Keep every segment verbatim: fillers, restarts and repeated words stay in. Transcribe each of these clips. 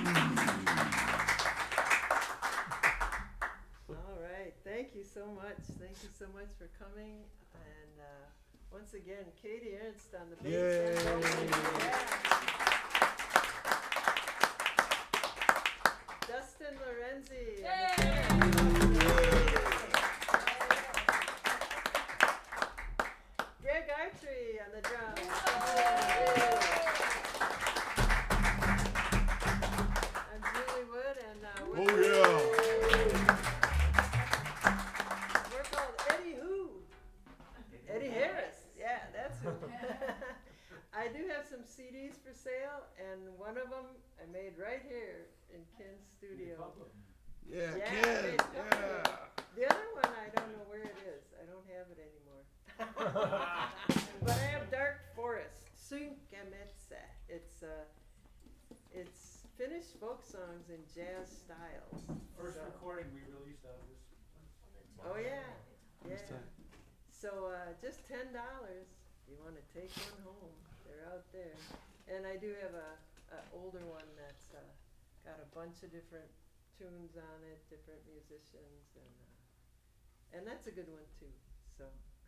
All right, thank you so much. Thank you so much for coming. And uh, once again, Katie Ernst on the bass. Yay. And vocals. Yeah. Dustin Lorenzi. on the piano. Greg Archery on the drums. I'm Julie Wood, and uh, we're, Oh, yeah. we're called Eddie Who. Eddie Harris. Yeah, that's who. I do have some C Ds for sale, and one of them I made right here in Ken's studio. Yeah, Yeah, Ken. I made a couple of Yeah. them. The other one, I don't know where it is. I don't have it anymore. But I have Dark Forest. Synkemetsa. It's uh, it's Finnish folk songs in jazz styles. First So- recording we released out of this. Oh yeah, yeah. This time. So uh, just ten dollars. If you want to take one home, they're out there. And I do have a, a older one that's uh, got a bunch of different tunes on it, different musicians, and uh, and that's a good one too. So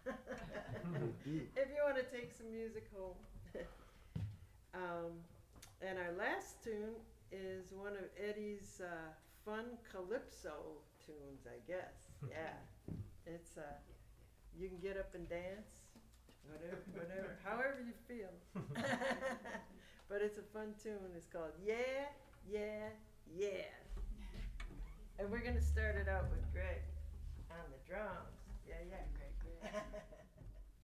if you want to take some music home. um, and our last tune is one of Eddie's uh, fun calypso tunes, I guess. Yeah, it's uh, you can get up and dance, whatever, whatever, however you feel. But it's a fun tune. It's called Yeah, Yeah, Yeah. And we're gonna start it out with Greg on the drums. Yeah, yeah, Greg, Greg.